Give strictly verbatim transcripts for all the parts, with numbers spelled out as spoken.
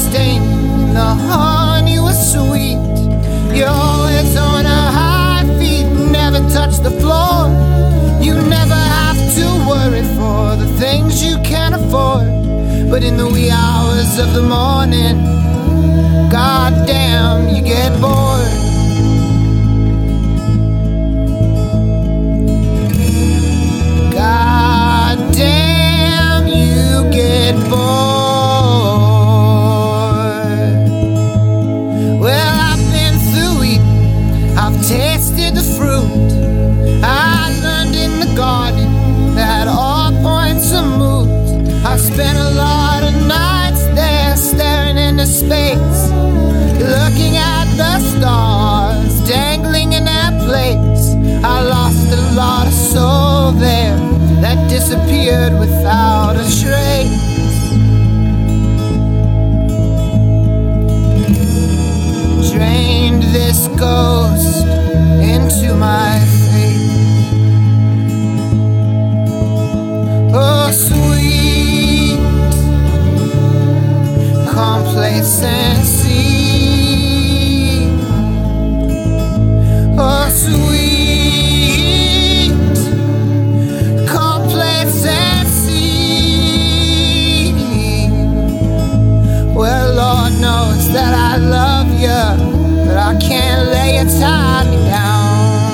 stain, and the honey was sweet. You're always on a high feet, never touch the floor. You never have to worry for the things you can't afford. But in the wee hours of the morning, goddamn, you get bored. Goddamn, you get bored. Well, I've been through it, I've tasted the fruit. I learned in the garden that all points are moot. I've spent a lot of nights there staring into space, looking at the stars dangling in that place. I lost a lot of soul there that disappeared without a trace. Drained this ghost into my face. Oh, sweet complacency. Oh, sweet complacency. Well, Lord knows that I love you, but I can't lay you tie me down.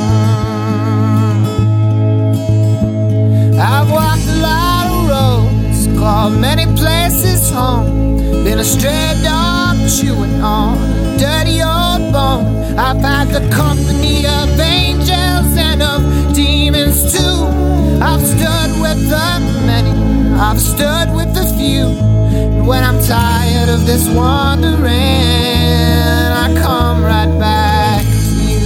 I've walked a lot of roads, called many places home. Been a stray dog chewing on a dirty old bone. I've had the company of angels and of demons too. I've stood with the many, I've stood with the few. And when I'm tired of this wandering, I come right back to you.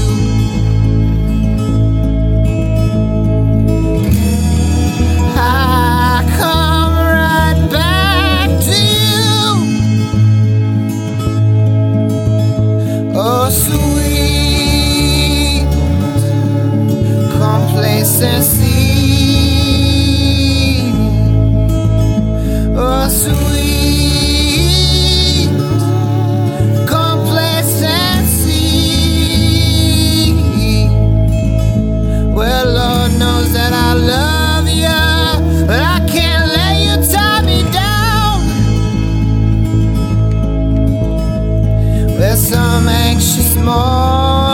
I come right back to you. Oh, sweet complacency. Oh, sweet complacency. Well, Lord knows that I love you, but I can't let you tie me down. There's some anxious morning